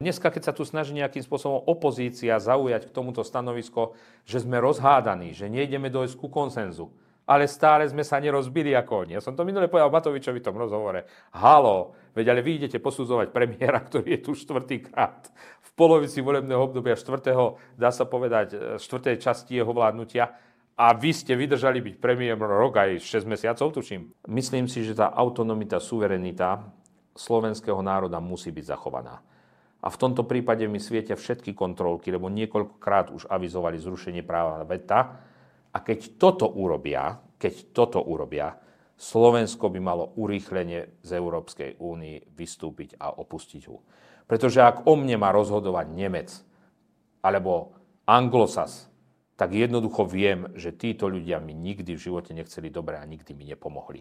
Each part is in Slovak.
dneska, keď sa tu snaží nejakým spôsobom opozícia zaujať k tomuto stanovisko, že sme rozhádaní, že nejdeme dojsť ku konsenzu, ale stále sme sa nerozbili ako oni. Ja som to minule povedal Matovičovi v tom rozhovore. Haló, veď ale vy idete posudzovať premiéra, ktorý je tu štvrtýkrát v polovici volebného obdobia dá sa povedať, štvrtej časti jeho vládnutia a vy ste vydržali byť premiérom rok aj 6 mesiacov, tuším. Myslím si, že tá autonomita, suverenita slovenského národa musí byť zachovaná. A v tomto prípade mi svietia všetky kontrolky, lebo niekoľkokrát už avizovali zrušenie práva veta. A keď toto urobia, Slovensko by malo urýchlene z Európskej únii vystúpiť a opustiť ho. Pretože ak o mne má rozhodovať Nemec alebo Anglosas, tak jednoducho viem, že títo ľudia mi nikdy v živote nechceli dobre a nikdy mi nepomohli.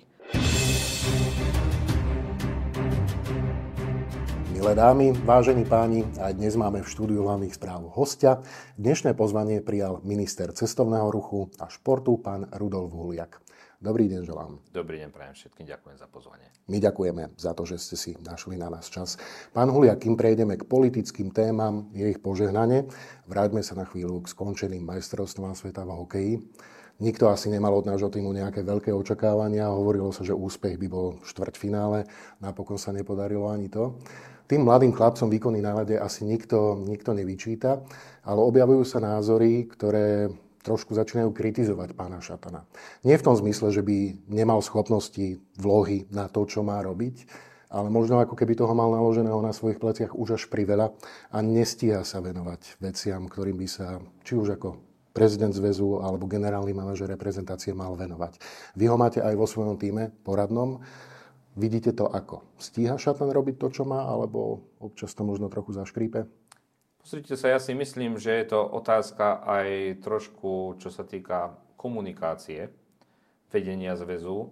Milé dámy, vážení páni, aj dnes máme v štúdiu hlavných správ hostia. Dnešné pozvanie prijal minister cestovného ruchu a športu, pán Rudolf Huliak. Dobrý deň želám. Dobrý deň prajem všetkým, ďakujem za pozvanie. My ďakujeme za to, že ste si našli na nás čas. Pán Huliak, kým prejdeme k politickým témam, je ich požehnanie, vráťme sa na chvíľu k skončeným majstrovstvám sveta v hokeji. Nikto asi nemal od nášho týmu nejaké veľké očakávania. Hovorilo sa, že úspech by bol v štvrťfinále. Napokon sa nepodarilo ani to. Tým mladým chlapcom výkony na ľade asi nikto nevyčíta, ale objavujú sa názory, ktoré trošku začínajú kritizovať pána Šatana. Nie v tom zmysle, že by nemal schopnosti, vlohy na to, čo má robiť, ale možno ako keby toho mal naloženého na svojich pleciach už až priveľa a nestíha sa venovať veciam, ktorým by sa či už ako prezident zväzu alebo generálny manažer reprezentácie mal venovať. Vy ho máte aj vo svojom týme poradnom. Vidíte to ako? Stíha Šatan robiť to, čo má, alebo občas to možno trochu zaškrípe? Pozrite sa, ja si myslím, že je to otázka aj trošku, čo sa týka komunikácie, vedenia zväzu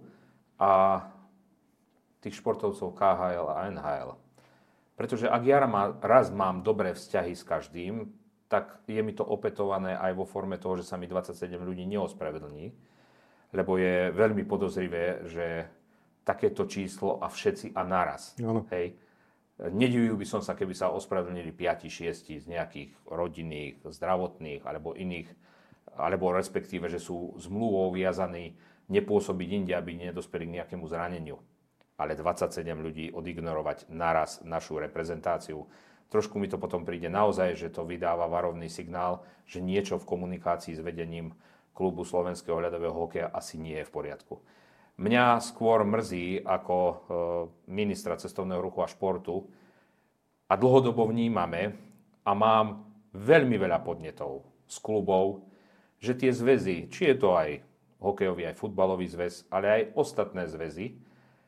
a tých športovcov KHL a NHL. Pretože ak ja raz mám dobré vzťahy s každým, tak je mi to opätované aj vo forme toho, že sa mi 27 ľudí neospravedlní, lebo je veľmi podozrivé, že takéto číslo a všetci a naraz. Hej. Nedivil by som sa, keby sa ospravedlnili 5-6 z nejakých rodinných, zdravotných alebo iných, alebo respektíve, že sú zmluvou viazaní nepôsobiť inde, aby nedospeli k nejakému zraneniu. Ale 27 ľudí odignorovať naraz našu reprezentáciu. Trošku mi to potom príde naozaj, že to vydáva varovný signál, že niečo v komunikácii s vedením klubu slovenského ľadového hokeja asi nie je v poriadku. Mňa skôr mrzí ako ministra cestovného ruchu a športu a dlhodobo vnímame a mám veľmi veľa podnetov z klubov, že tie zväzy, či je to aj hokejový, aj futbalový zväz, ale aj ostatné zväzy,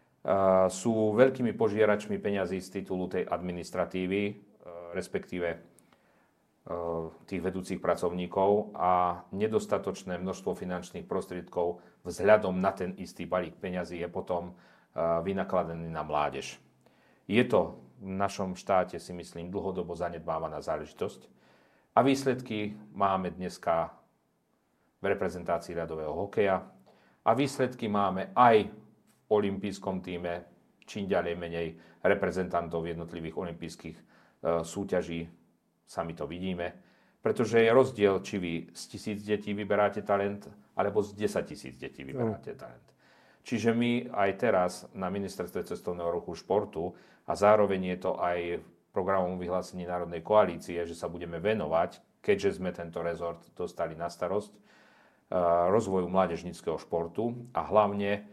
sú veľkými požieračmi peňazí z titulu tej administratívy, respektíve tých vedúcich pracovníkov a nedostatočné množstvo finančných prostriedkov vzhľadom na ten istý balík peňazí je potom vynakladený na mládež. Je to v našom štáte, si myslím, dlhodobo zanedbávaná záležitosť a výsledky máme dneska v reprezentácii ľadového hokeja a výsledky máme aj v olympijskom tíme, čím ďalej menej reprezentantov jednotlivých olympijských súťaží. Sami to vidíme, pretože je rozdiel, či vy z 1000 detí vyberáte talent, alebo z 10 000 detí vyberáte talent. Čiže my aj teraz na Ministerstve cestovného ruchu športu a zároveň je to aj v programovom vyhlásení Národnej koalície, že sa budeme venovať, keďže sme tento rezort dostali na starosť, rozvoju mládežníckeho športu a hlavne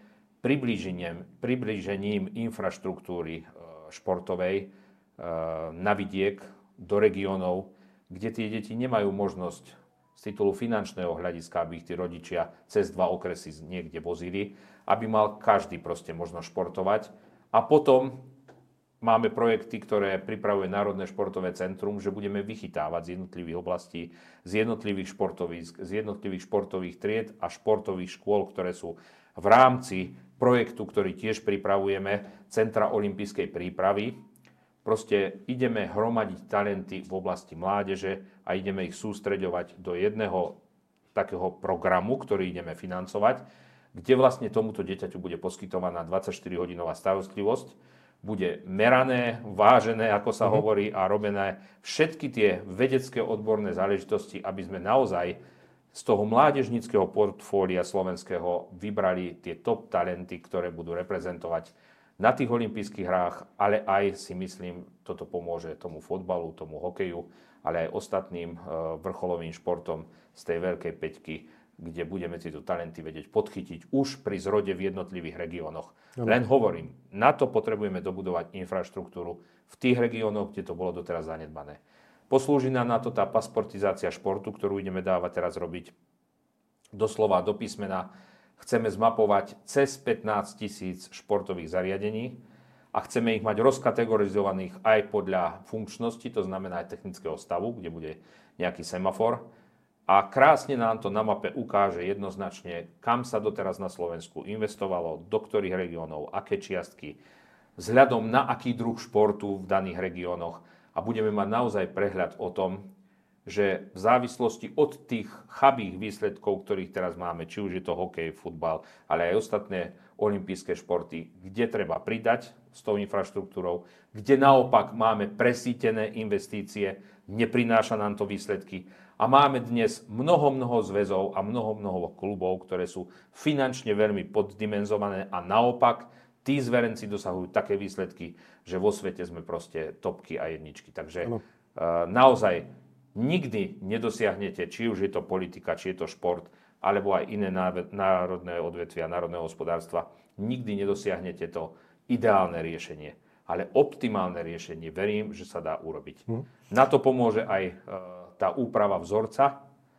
priblížením infraštruktúry športovej na vidiek, do regiónov, kde tie deti nemajú možnosť z titulu finančného hľadiska, aby ich tí rodičia cez 2 okresy niekde vozili, aby mal každý proste možnosť športovať. A potom máme projekty, ktoré pripravuje Národné športové centrum, že budeme vychytávať z jednotlivých oblastí, z jednotlivých športovísk, z jednotlivých športových tried a športových škôl, ktoré sú v rámci projektu, ktorý tiež pripravujeme, Centra olympijskej prípravy. Proste ideme hromadiť talenty v oblasti mládeže a ideme ich sústreďovať do jedného takého programu, ktorý ideme financovať, kde vlastne tomuto dieťaťu bude poskytovaná 24-hodinová starostlivosť, bude merané, vážené, ako sa hovorí, a robené všetky tie vedecké odborné záležitosti, aby sme naozaj z toho mládežníckeho portfólia slovenského vybrali tie top talenty, ktoré budú reprezentovať na tých olympijských hrách, ale aj si myslím, toto pomôže tomu fotbalu, tomu hokeju, ale aj ostatným vrcholovým športom z tej veľkej päťky, kde budeme tieto talenty vedieť podchytiť už pri zrode v jednotlivých regiónoch. Len hovorím, na to potrebujeme dobudovať infraštruktúru v tých regiónoch, kde to bolo doteraz zanedbané. Poslúži nám na to tá pasportizácia športu, ktorú ideme dávať teraz robiť doslova do písmena. Chceme zmapovať cez 15 000 športových zariadení a chceme ich mať rozkategorizovaných aj podľa funkčnosti, to znamená aj technického stavu, kde bude nejaký semafor. A krásne nám to na mape ukáže jednoznačne, kam sa doteraz na Slovensku investovalo, do ktorých regiónov, aké čiastky, vzhľadom na aký druh športu v daných regiónoch. A budeme mať naozaj prehľad o tom, že v závislosti od tých chabých výsledkov, ktorých teraz máme, či už je to hokej, futbal, ale aj ostatné olympijské športy, kde treba pridať s tou infraštruktúrou, kde naopak máme presýtené investície, neprináša nám to výsledky. A máme dnes mnoho zväzov a mnoho klubov, ktoré sú finančne veľmi poddimenzované a naopak tí zverenci dosahujú také výsledky, že vo svete sme proste topky a jedničky. Takže naozaj nikdy nedosiahnete, či už je to politika, či je to šport, alebo aj iné národné odvetvia, národného hospodárstva, nikdy nedosiahnete to ideálne riešenie. Ale optimálne riešenie, verím, že sa dá urobiť. Na to pomôže aj tá úprava vzorca.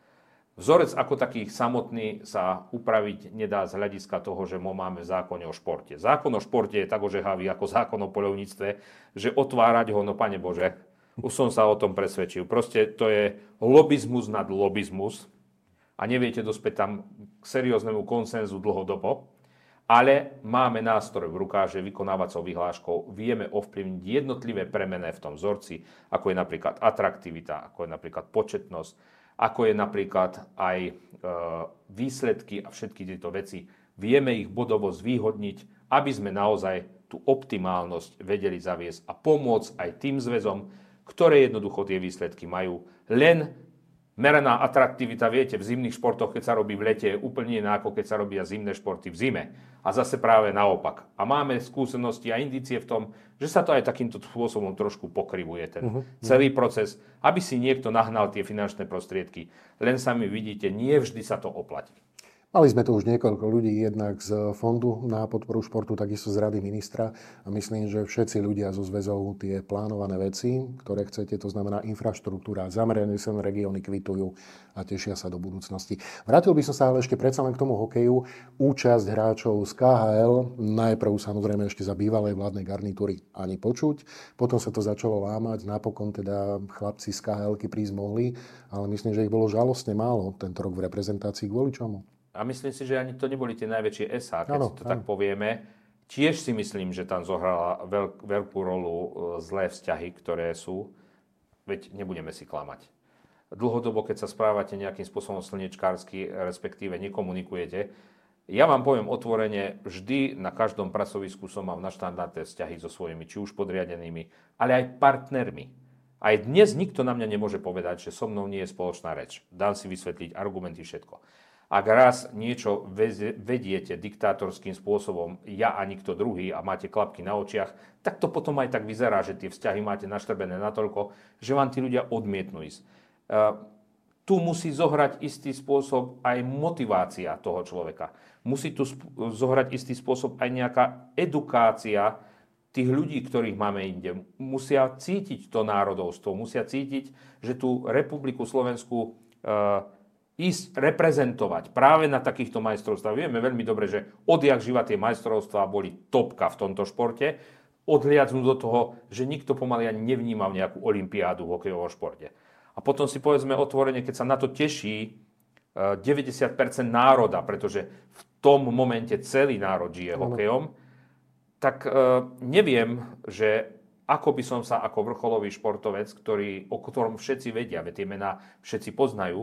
Vzorec ako taký samotný sa upraviť nedá z hľadiska toho, že máme v zákone o športe. Zákon o športe je tak ožehavý ako zákon o poľovníctve, že otvárať ho, no Pane Bože, už som sa o tom presvedčil. Proste to je lobizmus nad lobizmus a neviete dospieť tam k serióznemu konsenzu dlhodobo, ale máme nástroj v rukách, že vykonávacou vyhláškou vieme ovplyvniť jednotlivé premené v tom vzorci, ako je napríklad atraktivita, ako je napríklad početnosť, ako je napríklad aj výsledky a všetky tieto veci. Vieme ich bodovo zvýhodniť, aby sme naozaj tú optimálnosť vedeli zaviesť a pomôcť aj tým zväzom, ktoré jednoducho tie výsledky majú. Len meraná atraktivita, viete, v zimných športoch, keď sa robí v lete, je úplne iná, ako keď sa robia zimné športy v zime. A zase práve naopak. A máme skúsenosti a indície v tom, že sa to aj takýmto spôsobom trošku pokrivuje ten celý proces, aby si niekto nahnal tie finančné prostriedky. Len sami vidíte, nie vždy sa to oplatí. Mali sme tu už niekoľko ľudí, jednak z Fondu na podporu športu, takisto z Rady ministra. A myslím, že všetci ľudia zo zväzov tie plánované veci, ktoré chcete, to znamená infraštruktúra, zamerané sa regióny kvitujú a tešia sa do budúcnosti. Vrátil by som sa ale ešte predsa len k tomu hokeju. Účasť hráčov z KHL, najprv samozrejme ešte za bývalej vládnej garnitúry ani počuť. Potom sa to začalo lámať, napokon teda chlapci z KHL-ky prísť mohli, ale myslím, že ich bolo žalostne málo tento rok v reprezentácii. Kvôli čomu? A myslím si, že ani to neboli tie najväčšie SA, keď si to tak povieme. Tiež si myslím, že tam zohrala veľkú rolu zlé vzťahy, ktoré sú. Veď nebudeme si klamať. Dlhodobo, keď sa správate nejakým spôsobom slnečkársky, respektíve nekomunikujete, ja vám poviem otvorene, vždy na každom pracovisku som mal naštandardné vzťahy so svojimi, či už podriadenými, ale aj partnermi. Aj dnes nikto na mňa nemôže povedať, že so mnou nie je spoločná reč. Dám si vysvetliť argumenty, všetko. Ak raz niečo vediete diktátorským spôsobom, ja a nikto druhý, a máte klapky na očiach, tak to potom aj tak vyzerá, že tie vzťahy máte naštrbené natoľko, že vám tí ľudia odmietnú ísť. Tu musí zohrať istý spôsob aj motivácia toho človeka. Musí tu zohrať istý spôsob aj nejaká edukácia tých ľudí, ktorých máme inde. Musia cítiť to národovstvo, musia cítiť, že tú Republiku Slovensku ísť reprezentovať práve na takýchto majstrovstvách. Vieme veľmi dobre, že odjak živa tie majstrovstvá boli topka v tomto športe, odhliadnú do toho, že nikto pomaly ani nevnímal nejakú olympiádu v hokejovom športe. A potom si povedzme otvorene, keď sa na to teší 90% národa, pretože v tom momente celý národ žije hokejom, tak neviem, že ako by som sa ako vrcholový športovec, o ktorom všetci vedia, tie mená všetci poznajú,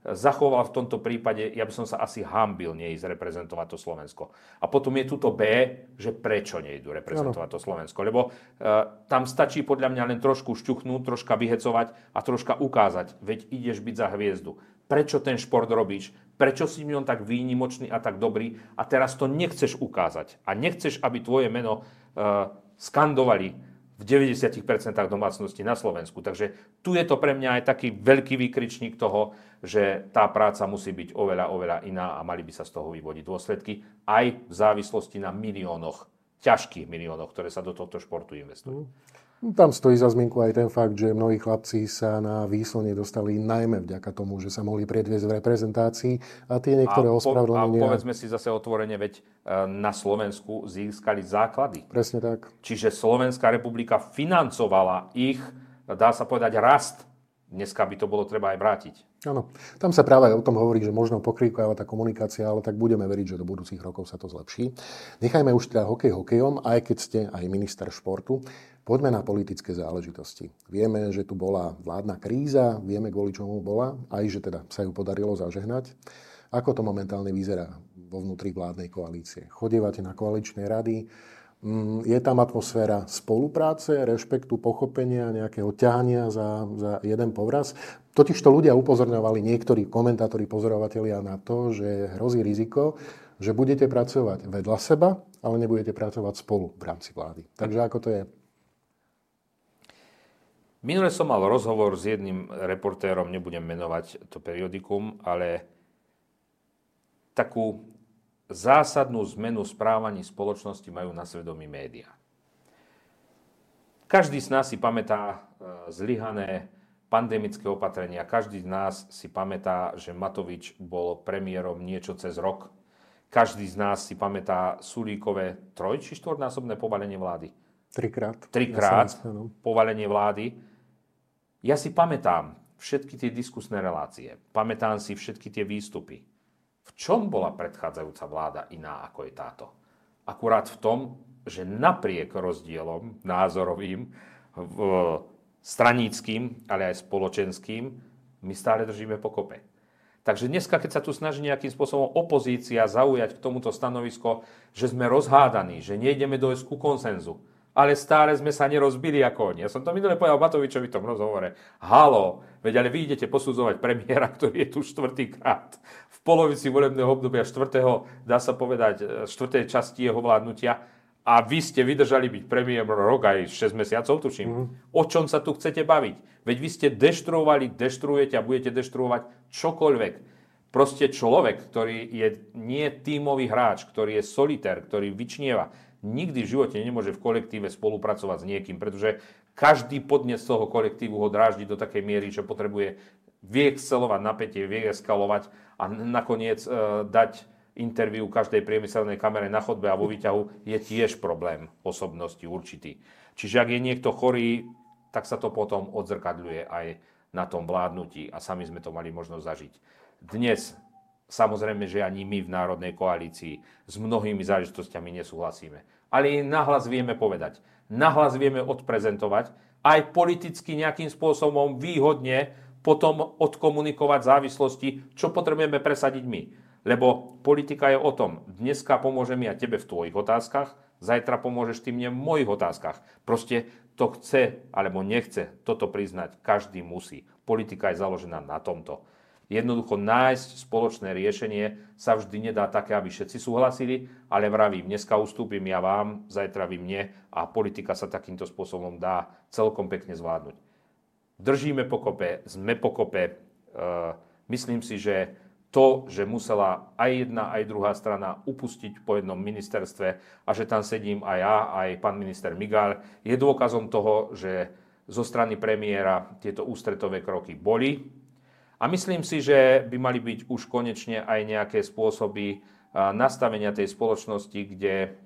zachoval v tomto prípade, ja by som sa asi hanbil neísť reprezentovať to Slovensko. A potom je tu to B, že prečo nejdu reprezentovať to Slovensko. Lebo tam stačí podľa mňa len trošku šťuchnúť, troška vyhecovať a troška ukázať, veď ideš byť za hviezdu. Prečo ten šport robíš? Prečo si v ňom tak výnimočný a tak dobrý? A teraz to nechceš ukázať. A nechceš, aby tvoje meno skandovali v 90% domácností na Slovensku. Takže tu je to pre mňa aj taký veľký výkričník toho, že tá práca musí byť oveľa, oveľa iná a mali by sa z toho vyvodiť dôsledky aj v závislosti na miliónoch, ťažkých miliónoch, ktoré sa do tohto športu investujú. Tam stojí za zmienku aj ten fakt, že mnohí chlapci sa na výslne dostali najmä vďaka tomu, že sa mohli predviesť v reprezentácii a tie niektoré ospravedlnenia... A povedzme si zase otvorene, veď na Slovensku získali základy. Presne tak. Čiže Slovenská republika financovala ich, dá sa povedať, rast. Dneska by to bolo treba aj vrátiť. Áno, tam sa práve o tom hovorí, že možno pokrývkáva tá komunikácia, ale tak budeme veriť, že do budúcich rokov sa to zlepší. Nechajme už teda hokej hokejom, aj keď ste aj minister športu. Poďme na politické záležitosti. Vieme, že tu bola vládna kríza, vieme, kvôli čomu bola, aj že teda sa ju podarilo zažehnať. Ako to momentálne vyzerá vo vnútri vládnej koalície? Chodievate na koaličné rady? Je tam atmosféra spolupráce, rešpektu, pochopenia, nejakého ťahania za jeden povraz? Totižto ľudia upozorňovali, niektorí komentátori, pozorovatelia na to, že hrozí riziko, že budete pracovať vedľa seba, ale nebudete pracovať spolu v rámci vlády. Takže ako to je? Minule som mal rozhovor s jedným reportérom, nebudem menovať to periodikum, ale takú zásadnú zmenu správaní spoločnosti majú na svedomí médiá. Každý z nás si pamätá zlyhané pandemické opatrenia, každý z nás si pamätá, že Matovič bol premiérom niečo cez rok. Každý z nás si pamätá Sulíkové 3- či 4-násobné povalenie vlády. Trikrát povalenie vlády. Ja si pamätám všetky tie diskusné relácie, pamätám si všetky tie výstupy. V čom bola predchádzajúca vláda iná ako je táto? Akurát v tom, že napriek rozdielom názorovým, straníckym, ale aj spoločenským, my stále držíme pokope. Takže dneska, keď sa tu snaží nejakým spôsobom opozícia zaujať k tomuto stanovisko, že sme rozhádaní, že nejdeme dojsť ku konsenzu, ale stále sme sa nerozbili ako oni. Ja som to minule povedal Matovičovi v tom rozhovore. Haló, veď ale vy idete posudzovať premiéra, ktorý je tu 4-krát. V polovici volebného obdobia 4. dá sa povedať, 4. časti jeho vládnutia. A vy ste vydržali byť premiérom rok aj 6 mesiacov, tuším. O čom sa tu chcete baviť? Veď vy ste deštruujete a budete deštruovať čokoľvek. Proste človek, ktorý je nie tímový hráč, ktorý je solitér, ktorý vyčnieva, nikdy v živote nemôže v kolektíve spolupracovať s niekým, pretože každý podnet z toho kolektívu ho dráždi do takej miery, že potrebuje vyexcelovať napätie, vyeskalovať a nakoniec dať interviu každej priemyselnej kamere na chodbe a vo výťahu je tiež problém osobnosti určitý. Čiže ak je niekto chorý, tak sa to potom odzrkadľuje aj na tom vládnutí a sami sme to mali možnosť zažiť. Dnes samozrejme, že ani my v Národnej koalícii s mnohými záležitosťami nesúhlasíme. Ale nahlas vieme povedať, nahlas vieme odprezentovať, aj politicky nejakým spôsobom výhodne potom odkomunikovať závislosti, čo potrebujeme presadiť my. Lebo politika je o tom, dneska pomôžem ja tebe v tvojich otázkach, zajtra pomôžeš ty mne v mojich otázkach. Proste to chce alebo nechce toto priznať, každý musí. Politika je založená na tomto. Jednoducho nájsť spoločné riešenie sa vždy nedá také, aby všetci súhlasili, ale vravím, dneska ustúpim ja vám, zajtra vy mne a politika sa takýmto spôsobom dá celkom pekne zvládnuť. Držíme pokope, sme pokope. Myslím si, že to, že musela aj jedna, aj druhá strana upustiť po jednom ministerstve a že tam sedím aj ja, aj pán minister Migal, je dôkazom toho, že zo strany premiéra tieto ústretové kroky boli. A myslím si, že by mali byť už konečne aj nejaké spôsoby nastavenia tej spoločnosti, kde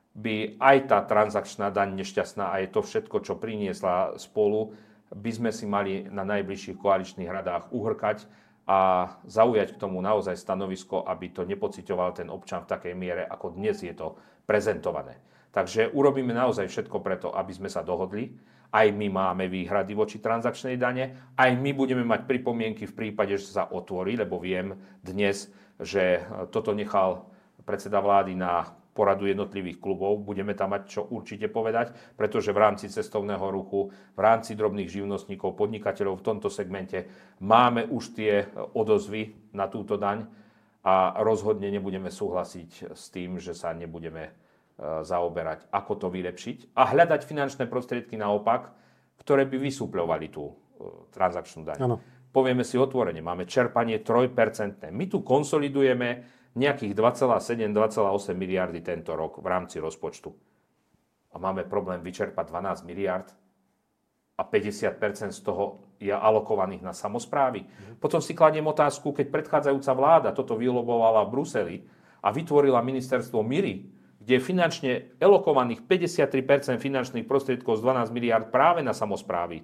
by aj tá transakčná daň nešťastná, aj to všetko, čo priniesla spolu, by sme si mali na najbližších koaličných radách uhrkať a zaujať k tomu naozaj stanovisko, aby to nepociťoval ten občan v takej miere, ako dnes je to prezentované. Takže urobíme naozaj všetko preto, aby sme sa dohodli aj my máme výhrady voči transakčnej dane, aj my budeme mať pripomienky v prípade, že sa otvorí, lebo viem dnes, že toto nechal predseda vlády na poradu jednotlivých klubov. Budeme tam mať čo určite povedať, pretože v rámci cestovného ruchu, v rámci drobných živnostníkov, podnikateľov v tomto segmente máme už tie odozvy na túto daň a rozhodne nebudeme súhlasiť s tým, že sa nebudeme zaoberať, ako to vylepšiť a hľadať finančné prostriedky naopak, ktoré by vysúpľovali tú transakčnú daň. Ano. Povieme si otvorene, máme čerpanie 3%. My tu konsolidujeme nejakých 2,7-2,8 miliardy tento rok v rámci rozpočtu. A máme problém vyčerpať 12 miliard a 50% z toho je alokovaných na samosprávy. Potom si kladiem otázku, keď predchádzajúca vláda toto vylobovala v Bruseli a vytvorila ministerstvo MIRI, kde je finančne elokovaných 53% finančných prostriedkov z 12 miliard práve na samosprávy,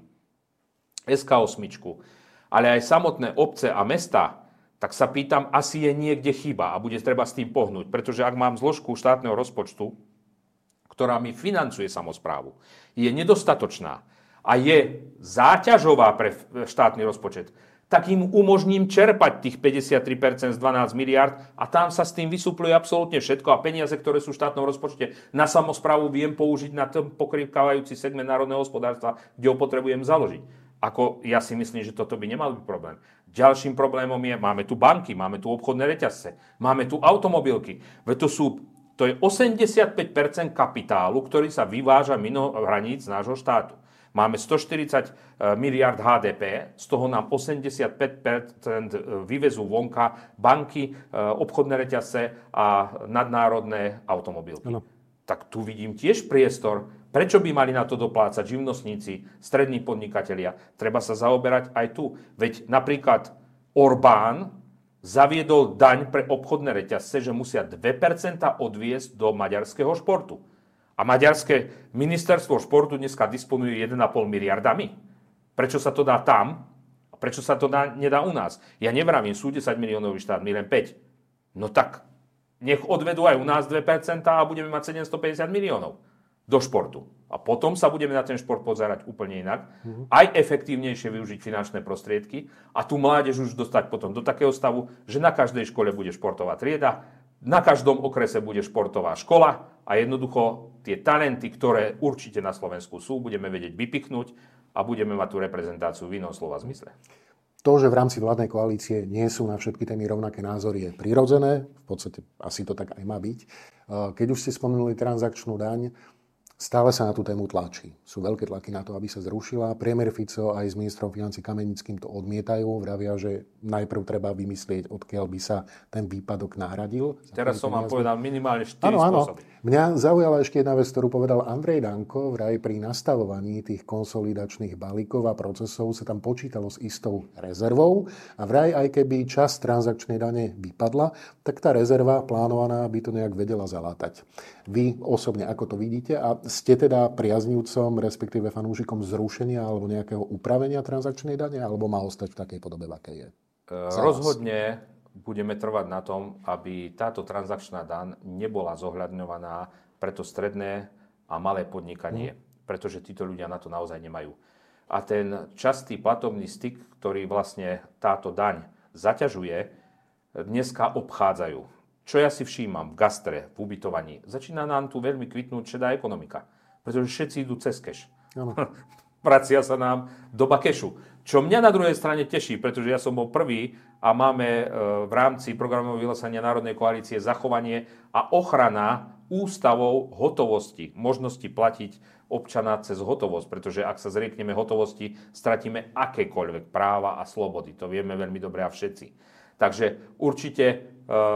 SK8, ale aj samotné obce a mesta, tak sa pýtam, asi je niekde chyba a bude treba s tým pohnúť. Pretože ak mám zložku štátneho rozpočtu, ktorá mi financuje samosprávu, je nedostatočná a je záťažová pre štátny rozpočet, tak im umožním čerpať tých 53% z 12 miliard a tam sa s tým vysúpluje absolútne všetko a peniaze, ktoré sú v štátnom rozpočte na samosprávu, viem použiť na ten pokrývkávajúci segment národného hospodárstva, kde ho potrebujem založiť. Ja si myslím, že toto by nemal byť problém. Ďalším problémom je, máme tu banky, máme tu obchodné reťazce, máme tu automobilky. To je 85% kapitálu, ktorý sa vyváža mimo hraníc nášho štátu. Máme 140 miliard HDP, z toho nám 85% vyvezú vonka banky, obchodné reťazce a nadnárodné automobilky. Ano. Tak tu vidím tiež priestor, prečo by mali na to doplácať živnostníci, strední podnikatelia. Treba sa zaoberať aj tu. Veď napríklad Orbán zaviedol daň pre obchodné reťazce, že musia 2% odviesť do maďarského športu. A maďarské ministerstvo športu dneska disponuje 1,5 miliardami. Prečo sa to dá tam? A prečo sa to nedá u nás? Ja nevravím, sú 10 miliónový štát, my len 5. No tak, nech odvedú aj u nás 2% a budeme mať 750 miliónov do športu. A potom sa budeme na ten šport pozerať úplne inak. Aj efektívnejšie využiť finančné prostriedky a tú mládež už dostať potom do takého stavu, že na každej škole bude športová trieda, na každom okrese bude športová škola a jednoducho tie talenty, ktoré určite na Slovensku sú, budeme vedieť vypichnúť a budeme mať tú reprezentáciu v inom slova zmysle. To, že v rámci vládnej koalície nie sú na všetky témy rovnaké názory, je prirodzené. V podstate asi to tak aj má byť. Keď už ste spomenuli transakčnú daň, stále sa na tú tému tlačí. Sú veľké tlaky na to, aby sa zrušila. Premiér Fico aj s ministrom financií Kamenickým to odmietajú. Vravia, že najprv treba vymyslieť, odkiaľ by sa ten výpadok nahradil. Teraz som vám povedal minimálne 4 spôsoby. Mňa zaujala ešte jedna vec, ktorú povedal Andrej Danko. Vraj pri nastavovaní tých konsolidačných balíkov a procesov sa tam počítalo s istou rezervou. A vraj aj keby časť transakčnej dane vypadla, tak tá rezerva plánovaná by to nejak vedela zalátať. Vy osobne ako to vidíte a ste teda priaznivcom, respektíve fanúšikom zrušenia alebo nejakého upravenia transakčnej dane, alebo má ostať v takej podobe, v akej je? Rozhodne budeme trvať na tom, aby táto transakčná daň nebola zohľadňovaná pre to stredné a malé podnikanie, pretože títo ľudia na to naozaj nemajú. A ten častý platobný styk, ktorý vlastne táto daň zaťažuje, dneska obchádzajú. Čo ja si všímam v gastre, v ubytovaní, začína nám tu veľmi kvitnúť šedá ekonomika, pretože všetci idú cez keš. Vracia sa nám do bakešu. Čo mňa na druhej strane teší, pretože ja som bol prvý a máme v rámci programového vyhlásenia Národnej koalície zachovanie a ochrana ústavov hotovosti, možnosti platiť občana cez hotovosť, pretože ak sa zriekneme hotovosti, stratíme akékoľvek práva a slobody. To vieme veľmi dobre a všetci. Takže určite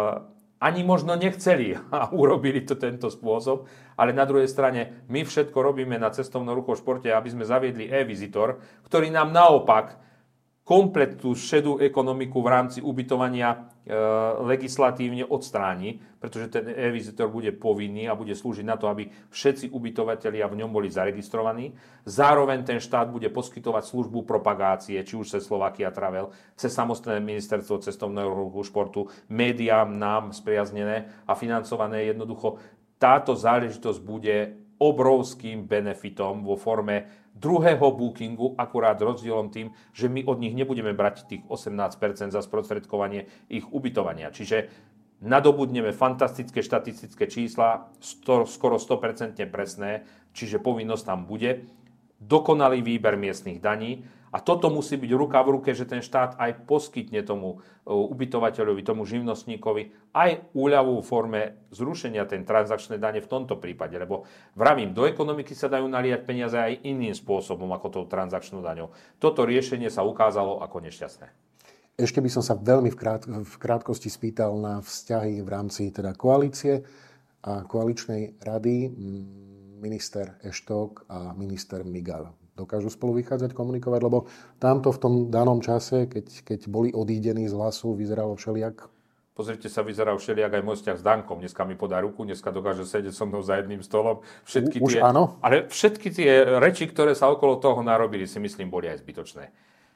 ani možno nechceli a urobili to tento spôsob, ale na druhej strane my všetko robíme na cestovnom ruchu v športe, aby sme zaviedli e-vizitor, ktorý nám naopak komplet tú šedú ekonomiku v rámci ubytovania legislatívne odstráni, pretože ten e-vizitor bude povinný a bude slúžiť na to, aby všetci ubytovatelia v ňom boli zaregistrovaní. Zároveň ten štát bude poskytovať službu propagácie, či už cez Slovakia Travel, cez samotné ministerstvo cestovného ruchu športu, médiám nám spriaznené a financované. Jednoducho táto záležitosť bude obrovským benefitom vo forme druhého bookingu, akurát rozdielom tým, že my od nich nebudeme brať tých 18% za sprostredkovanie ich ubytovania. Čiže nadobudneme fantastické štatistické čísla, skoro 100% presné, čiže povinnosť tam bude, dokonalý výber miestnych daní a toto musí byť ruka v ruke, že ten štát aj poskytne tomu ubytovateľovi, tomu živnostníkovi aj úľavu v forme zrušenia tej transakčnej dane v tomto prípade, lebo vravím, do ekonomiky sa dajú naliať peniaze aj iným spôsobom ako tou transakčnou daňou. Toto riešenie sa ukázalo ako nešťastné. Ešte by som sa veľmi v krátkosti spýtal na vzťahy v rámci teda koalície a koaličnej rady. Minister Eštok a minister Migal dokážu spolu vychádzať, komunikovať? Lebo tamto v tom danom čase, keď boli odídení z Hlasu, vyzeralo všelijak. Pozrite sa, vyzerá všelijak aj môj vzťah s Dankom. Dneska mi podá ruku, dneska dokáže sedieť so mnou za jedným stolom. Áno? Ale všetky tie reči, ktoré sa okolo toho narobili, si myslím, boli aj zbytočné.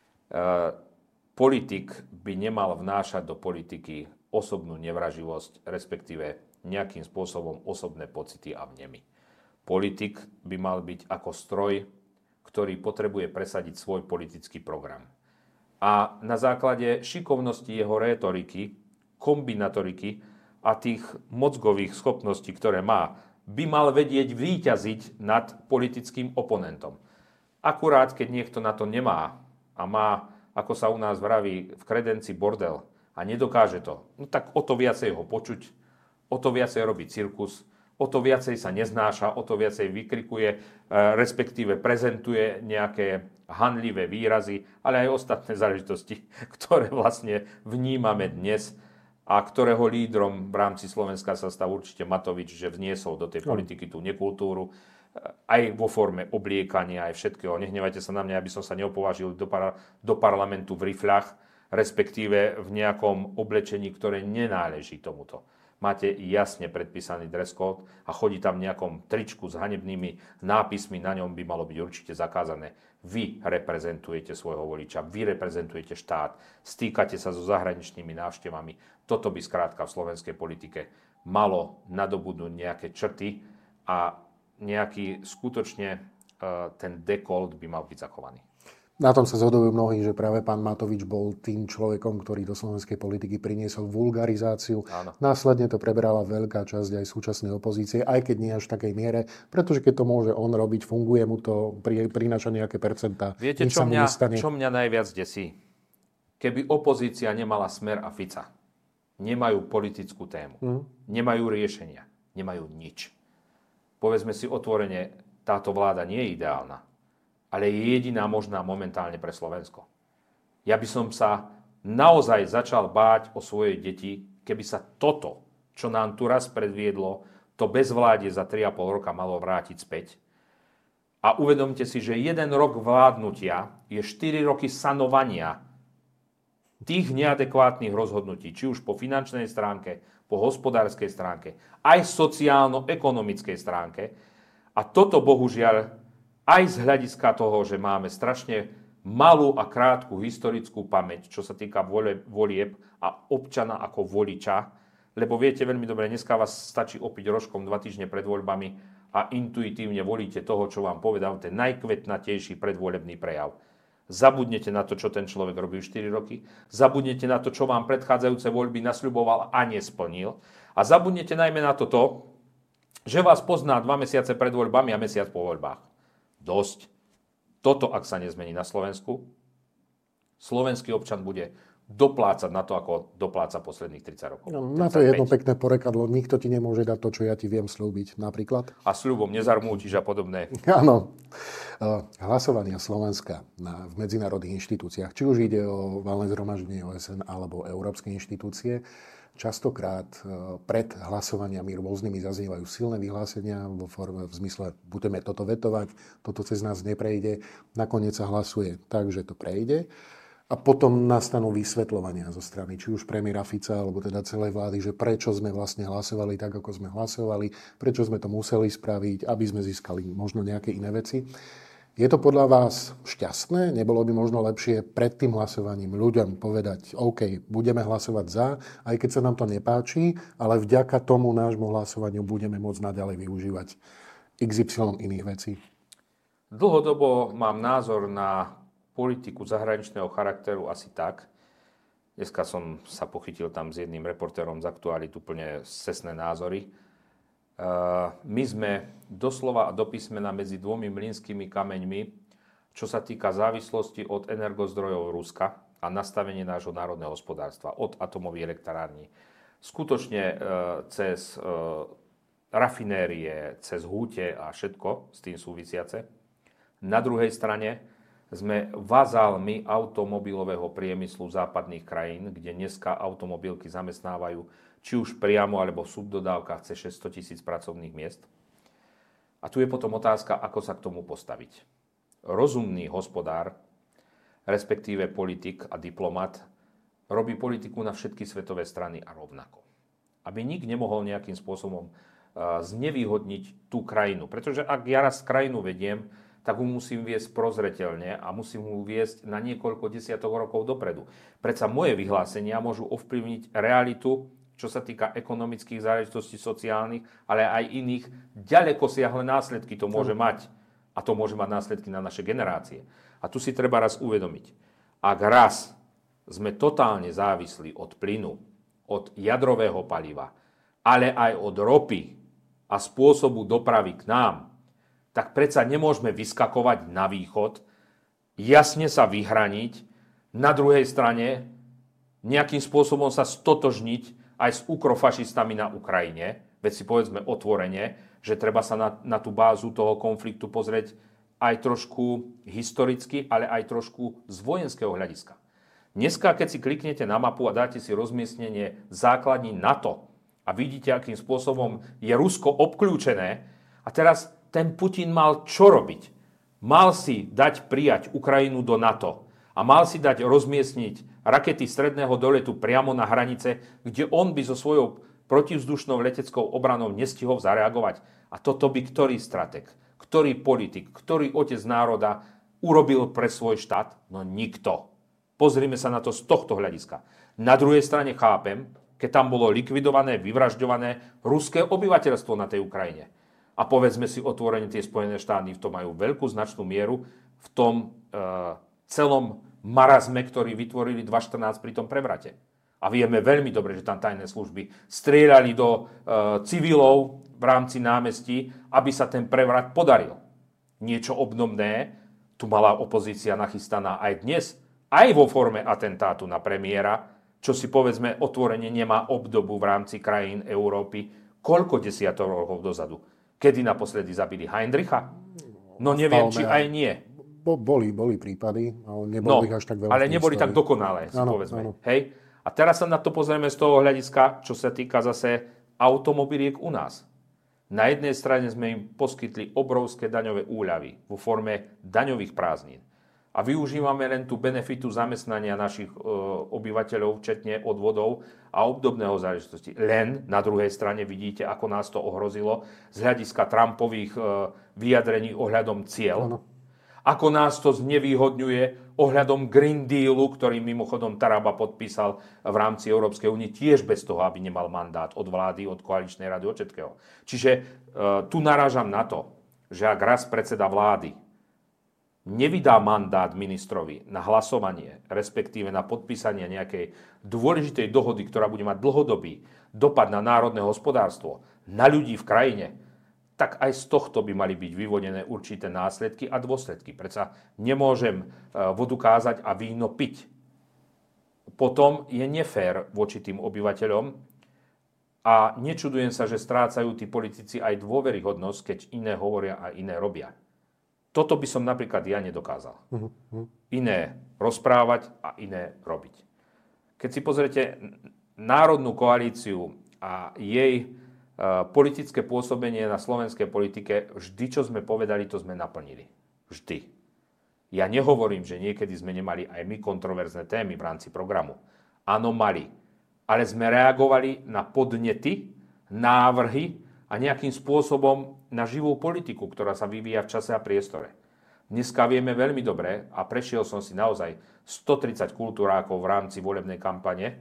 Politik by nemal vnášať do politiky osobnú nevraživosť, respektíve nejakým spôsobom osobné pocity a vnemy. Politik by mal byť ako stroj, ktorý potrebuje presadiť svoj politický program. A na základe šikovnosti jeho rétoriky, kombinatoriky a tých mozgových schopností, ktoré má, by mal vedieť víťaziť nad politickým oponentom. Akurát, keď niekto na to nemá a má, ako sa u nás vraví, v kredenci bordel a nedokáže to, no tak o to viacej ho počuť, o to viacej robí cirkus, o to viacej sa neznáša, o to viacej vykrikuje, respektíve prezentuje nejaké hanlivé výrazy, ale aj ostatné záležitosti, ktoré vlastne vnímame dnes a ktorého lídrom v rámci Slovenska sa stal určite Matovič, že vniesol do tej politiky tú nekultúru, aj vo forme obliekania, aj všetkého. Nehnevajte sa na mňa, aby som sa neopovážil do parlamentu v rifľach, respektíve v nejakom oblečení, ktoré nenáleží tomuto. Máte jasne predpísaný dress code a chodí tam v nejakom tričku s hanebnými nápismi, na ňom by malo byť určite zakázané. Vy reprezentujete svojho voliča, vy reprezentujete štát, stýkate sa so zahraničnými návštevami. Toto by skrátka v slovenskej politike malo nadobudnúť nejaké črty a nejaký skutočne ten dekolt by mal byť zachovaný. Na tom sa zhodujú mnohí, že práve pán Matovič bol tým človekom, ktorý do slovenskej politiky priniesol vulgarizáciu. Áno. Následne to prebrala veľká časť aj súčasnej opozície, aj keď nie až v takej miere, pretože keď to môže on robiť, funguje mu to, prináša nejaké percentá. Viete, čo mňa najviac desí? Keby opozícia nemala Smer a Fica, nemajú politickú tému, nemajú riešenia, nemajú nič. Povedzme si otvorene, táto vláda nie je ideálna, ale je jediná možná momentálne pre Slovensko. Ja by som sa naozaj začal báť o svoje deti, keby sa toto, čo nám tu raz predviedlo, to bezvládie za 3,5 roka malo vrátiť späť. A uvedomte si, že 1 rok vládnutia je 4 roky sanovania tých neadekvátnych rozhodnutí, či už po finančnej stránke, po hospodárskej stránke, aj sociálno-ekonomickej stránke. A toto bohužiaľ aj z hľadiska toho, že máme strašne malú a krátku historickú pamäť, čo sa týka volieb a občana ako voliča, lebo viete veľmi dobre, dneska vás stačí opiť rožkom 2 týždne pred voľbami a intuitívne volíte toho, čo vám povedal ten najkvetnatejší predvolebný prejav. Zabudnete na to, čo ten človek robil 4 roky, zabudnete na to, čo vám predchádzajúce voľby nasľuboval a nesplnil a zabudnete najmä na to, že vás pozná 2 mesiace pred voľbami a mesiac po voľbách. Dosť. Toto, ak sa nezmení na Slovensku, slovenský občan bude doplácať na to, ako dopláca posledných 30 rokov. No, na to je jedno pekné porekadlo. Nikto ti nemôže dať to, čo ja ti viem sľúbiť, napríklad. A sľubom nezarmútiš a podobné. Áno. Hlasovania Slovenska v medzinárodných inštitúciách, či už ide o valné zhromaždenie OSN alebo európske inštitúcie, častokrát pred hlasovaniami rôznymi zaznievajú silné vyhlásenia v zmysle, budeme toto vetovať, toto cez nás neprejde, nakoniec sa hlasuje tak, že to prejde. A potom nastanú vysvetľovania zo strany či už premiéra Fica, alebo teda celej vlády, že prečo sme vlastne hlasovali tak, ako sme hlasovali, prečo sme to museli spraviť, aby sme získali možno nejaké iné veci. Je to podľa vás šťastné? Nebolo by možno lepšie pred tým hlasovaním ľuďom povedať, OK, budeme hlasovať za, aj keď sa nám to nepáči, ale vďaka tomu nášmu hlasovaniu budeme môcť naďalej využívať XY iných vecí? Dlhodobo mám názor na politiku zahraničného charakteru asi tak. Dneska som sa pochytil tam s jedným reportérom z Aktualit úplne scestné názory. My sme doslova a do písmena medzi dvomi mlynskými kameňmi, čo sa týka závislosti od energozdrojov Ruska a nastavenie nášho národného hospodárstva, od atomových elektrární. Skutočne cez rafinérie, cez húte a všetko s tým súvisiace. Na druhej strane sme vazálmi automobilového priemyslu západných krajín, kde dneska automobilky zamestnávajú či už priamo alebo v subdodávkach cez 600 000 pracovných miest. A tu je potom otázka, ako sa k tomu postaviť. Rozumný hospodár, respektíve politik a diplomat, robí politiku na všetky svetové strany a rovnako. Aby nik nemohol nejakým spôsobom znevýhodniť tú krajinu. Pretože ak ja raz krajinu vediem, tak ho musím viesť prozreteľne a musím ho viesť na niekoľko desiatok rokov dopredu. Predsa moje vyhlásenia môžu ovplyvniť realitu, čo sa týka ekonomických záležitostí sociálnych, ale aj iných. Ďaleko siahle následky to môže mať. A to môže mať následky na naše generácie. A tu si treba raz uvedomiť. Ak raz sme totálne závislí od plynu, od jadrového paliva, ale aj od ropy a spôsobu dopravy k nám, tak predsa nemôžeme vyskakovať na východ, jasne sa vyhraniť, na druhej strane nejakým spôsobom sa stotožniť aj s ukrofašistami na Ukrajine, veď si povedzme otvorene, že treba sa na tú bázu toho konfliktu pozrieť aj trošku historicky, ale aj trošku z vojenského hľadiska. Dneska, keď si kliknete na mapu a dáte si rozmiestnenie základní NATO a vidíte, akým spôsobom je Rusko obklúčené, a teraz ten Putin mal čo robiť? Mal si dať prijať Ukrajinu do NATO a mal si dať rozmiestniť rakety stredného doletu priamo na hranice, kde on by so svojou protivzdušnou leteckou obranou nestihol zareagovať. A toto by ktorý stratég, ktorý politik, ktorý otec národa urobil pre svoj štát? No nikto. Pozrime sa na to z tohto hľadiska. Na druhej strane chápem, keď tam bolo likvidované, vyvražďované ruské obyvateľstvo na tej Ukrajine. A povedzme si otvorene, tie Spojené štáty v tom majú veľkú značnú mieru v tom celom marazme, ktorý vytvorili 2014 pri tom prevrate. A vieme veľmi dobre, že tam tajné služby strieľali do civilov v rámci námestí, aby sa ten prevrat podaril. Niečo obdobné tu mala opozícia nachystaná aj dnes, aj vo forme atentátu na premiéra, čo si povedzme otvorene nemá obdobu v rámci krajín Európy, koľko desiatok rokov dozadu. Kedy naposledy zabili Heinricha? No neviem, či aj nie. Boli prípady, ale neboli až tak veľké. Ale neboli tak dokonalé, si povedzme. Áno. Hej? A teraz sa na to pozrieme z toho hľadiska, čo sa týka zase automobiliek u nás. Na jednej strane sme im poskytli obrovské daňové úľavy vo forme daňových prázdnin. A využívame len tú benefitu zamestnania našich obyvateľov, včetne odvodov a obdobného záležitosti. Len na druhej strane vidíte, ako nás to ohrozilo z hľadiska Trumpových vyjadrení ohľadom cieľ. Ano. Ako nás to znevýhodňuje ohľadom Green Dealu, ktorý mimochodom Taraba podpísal v rámci Európskej únie, tiež bez toho, aby nemal mandát od vlády, od koaličnej rady, od všetkého. Čiže tu narážam na to, že ak raz predseda vlády nevydá mandát ministrovi na hlasovanie, respektíve na podpísanie nejakej dôležitej dohody, ktorá bude mať dlhodobý dopad na národné hospodárstvo, na ľudí v krajine, tak aj z tohto by mali byť vyvodené určité následky a dôsledky. Predsa nemôžem vodu kázať a víno piť. Potom je nefér voči tým obyvateľom a nečudujem sa, že strácajú tí politici aj dôveryhodnosť, keď iné hovoria a iné robia. Toto by som napríklad ja nedokázal. Iné rozprávať a iné robiť. Keď si pozriete národnú koalíciu a jej politické pôsobenie na slovenskej politike, vždy, čo sme povedali, to sme naplnili. Vždy. Ja nehovorím, že niekedy sme nemali aj my kontroverzné témy v rámci programu. Áno, mali. Ale sme reagovali na podnety, návrhy a nejakým spôsobom na živú politiku, ktorá sa vyvíja v čase a priestore. Dneska vieme veľmi dobre, a prešiel som si naozaj 130 kultúrákov v rámci volebnej kampane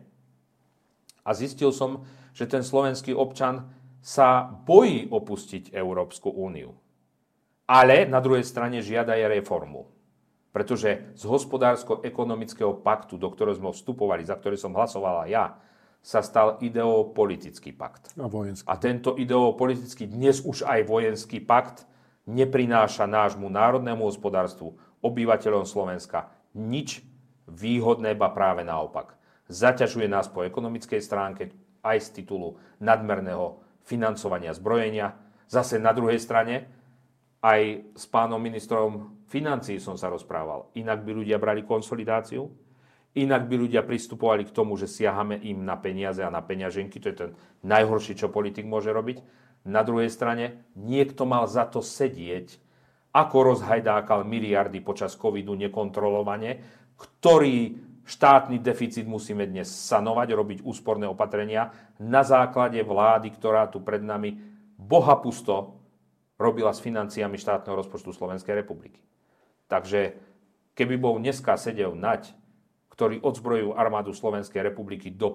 a zistil som, že ten slovenský občan sa bojí opustiť Európsku úniu. ale na druhej strane žiada aj reformu. Pretože z hospodársko-ekonomického paktu, do ktorého sme vstupovali, za ktorý som hlasovala ja, sa stal ideopolitický pakt. A tento ideopolitický, dnes už aj vojenský pakt, neprináša nášmu národnému hospodárstvu, obyvateľom Slovenska nič výhodné, ba práve naopak. Zaťažuje nás po ekonomickej stránke aj z titulu nadmerného financovania zbrojenia. Zase na druhej strane aj s pánom ministrom financií som sa rozprával. Inak by ľudia brali konsolidáciu, inak by ľudia pristupovali k tomu, že siahame im na peniaze a na peňaženky. To je ten najhorší, čo politik môže robiť. Na druhej strane niekto mal za to sedieť, ako rozhajdákal miliardy počas covidu nekontrolovane, ktorý štátny deficit musíme dnes sanovať, robiť úsporné opatrenia na základe vlády, ktorá tu pred nami bohapusto robila s financiami štátneho rozpočtu Slovenskej republiky. Takže keby bol dneska sedel Naď, ktorý odzbrojujú armádu Slovenskej republiky do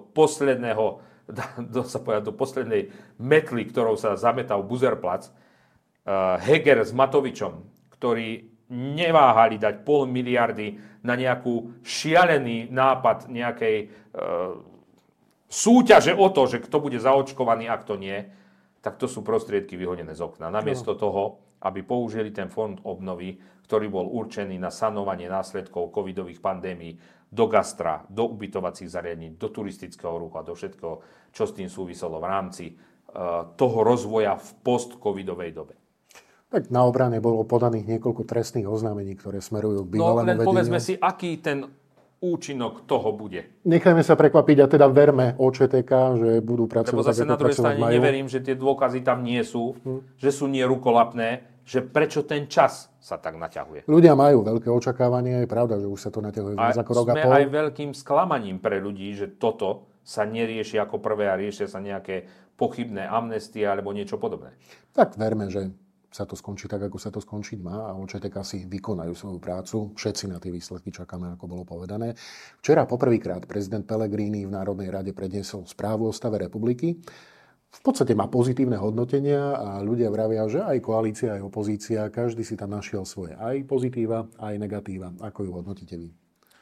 poslednej metly, ktorou sa zametal Buzerplac, Heger s Matovičom, ktorí neváhali dať 0,5 miliardy na nejakú šialený nápad nejakej súťaže o to, že kto bude zaočkovaný a kto nie, tak to sú prostriedky vyhodené z okna. Namiesto toho, aby použili ten fond obnovy, ktorý bol určený na sanovanie následkov covidových pandémií do gastra, do ubytovacích zariadení, do turistického ruchu a do všetkého, čo s tým súviselo v rámci toho rozvoja v post-covidovej dobe. Tak na obrane bolo podaných niekoľko trestných oznámení, ktoré smerujú k bývalému vedeniu. No len povedzme si, aký ten účinok toho bude. Nechajme sa prekvapiť a teda verme OČTK, že budú pracovať. Lebo zase na druhej strane neverím, že tie dôkazy tam nie sú, že sú nerukolappné, že prečo ten čas sa tak naťahuje. Ľudia majú veľké očakávanie, je pravda, že už sa to naťahuje viac ako rok a pol. Sme aj veľkým sklamaním pre ľudí, že toto sa nerieši ako prvé a riešia sa nejaké pochybné amnestie alebo niečo podobné. Tak verme, že sa to skončí tak, ako sa to skončiť má a OČTK si vykonajú svoju prácu. Všetci na tie výsledky čakáme, ako bolo povedané. Včera poprvýkrát prezident Pellegrini v Národnej rade predniesol správu o stave republiky. V podstate má pozitívne hodnotenia a ľudia vravia, že aj koalícia, aj opozícia, každý si tam našiel svoje aj pozitíva, aj negatíva. Ako ju hodnotíte vy?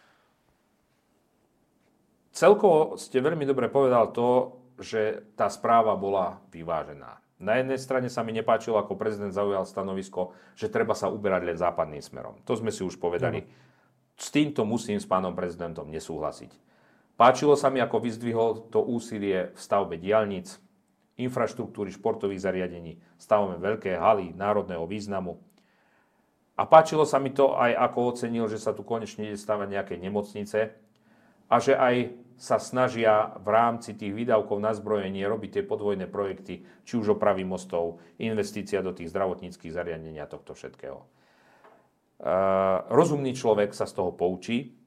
Celkovo ste veľmi dobre povedal to, že tá správa bola vyvážená. Na jednej strane sa mi nepáčilo, ako prezident zaujal stanovisko, že treba sa uberať len západným smerom. To sme si už povedali. S týmto musím s pánom prezidentom nesúhlasiť. Páčilo sa mi, ako vyzdvihol to úsilie v stavbe diaľnic, infraštruktúry, športových zariadení. Stavíme veľké haly národného významu. A páčilo sa mi to aj, ako ocenil, že sa tu konečne ide stavať nejaké nemocnice a že aj sa snažia v rámci tých výdavkov na zbrojenie robiť tie podvojné projekty, či už opravy mostov, investícia do tých zdravotníckych zariadení a tohto všetkého. Rozumný človek sa z toho poučí.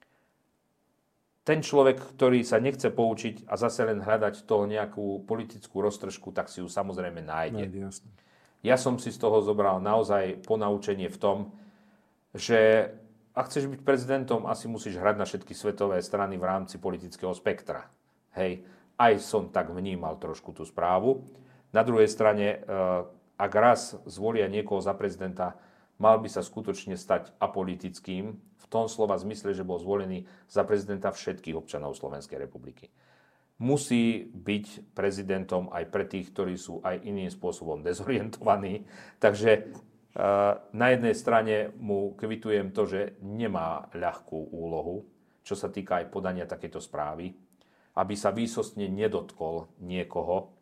Ten človek, ktorý sa nechce poučiť a zase len hľadať toho nejakú politickú roztržku, tak si ju samozrejme nájde. Ja som si z toho zobral naozaj ponaučenie v tom, že ak chceš byť prezidentom, asi musíš hrať na všetky svetové strany v rámci politického spektra. Hej, aj som tak vnímal trošku tú správu. Na druhej strane, ak raz zvolia niekoho za prezidenta, mal by sa skutočne stať apolitickým, v tom slova zmysle, že bol zvolený za prezidenta všetkých občanov Slovenskej republiky. Musí byť prezidentom aj pre tých, ktorí sú aj iným spôsobom dezorientovaní. Takže na jednej strane mu kvitujem to, že nemá ľahkú úlohu, čo sa týka aj podania takéto správy, aby sa výsostne nedotkol niekoho